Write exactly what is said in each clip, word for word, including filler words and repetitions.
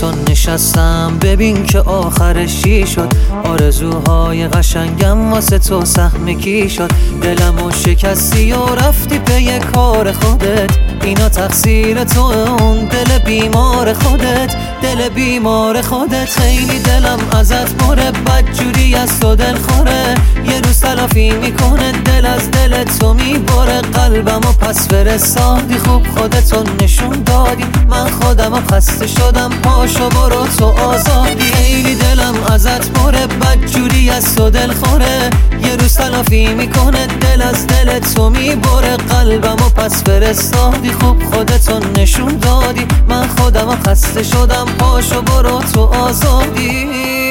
تو نشستم، ببین که آخرش چی شد. آرزوهای قشنگم واسه تو سهم کی شد. دلمو شکستی و رفتی پی کار خودت، اینا تقصیر تو، اون دل بیمار خودت، دل بیمار خودت. خیلی دلم ازت پره، بدجوری از تو دل خوره. یه روز تلافی میکنه، دل از دل تو میبره. قلبمو پس فرستادی، خوب خودتو نشون دادی. من خودمو خسته شدم، پاشو برو تو آزادی. خیلی دلم ازت پره، بدجوری از تو دل خوره. یه روز تلافی میکنه، دل از دل تو میبره. قلبمو پس فرستادی، خوب خودتو نشون دادی. من خودمو خسته شدم، پاشو برو تو آزادی.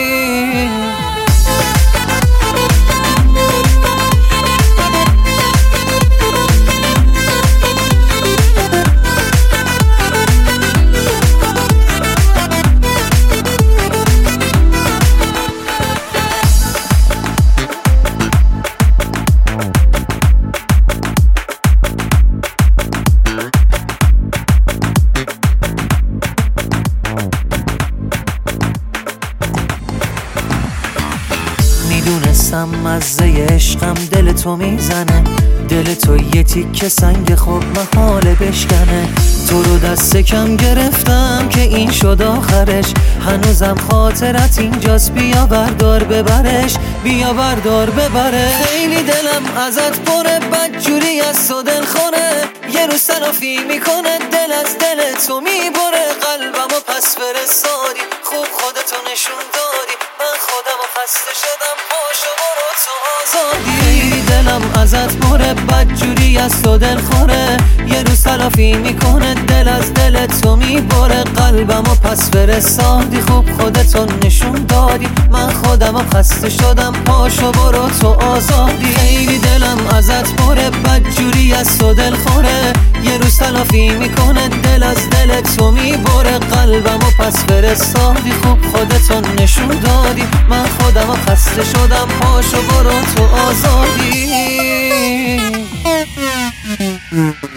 میدونستم مزه عشقم دل تو میزنه. دل تو یه تیکه سنگ، خب محاله بشکنه. تو رو دست کم گرفتم که این شد آخرش. هنوزم خاطرت اینجاست، بیا بردار ببرش، بیا بردار ببره. خیلی دلم ازت پره، بدجوری از تو دل خوره. یه روز تلافی میکنه، دل از دل تو میبره. قلبمو پس فرستادی، خوب خودتو نشون دادی. من خودمو خسته شدم، پاشو برو تو آزادی. خیلی دلم ازت پره، بدجوری از تو دل خوره. یه روز تلافی میکنه، دل از دل تو میبره. قلبمو پس فرستادی، خوب خودتو نشون دادی. من خودمو خسته شدم، پاشو برو تو آزادی. خیلی دلم ازت پره، بدجوری از تو دل خوره. یه روز تلافی میکنه، دل از دل تو میبره. قلبمو پس فرستادی، خوب خودتو نشون دادی. من خودمو خسته شدم، پاشو برو تو آزادی.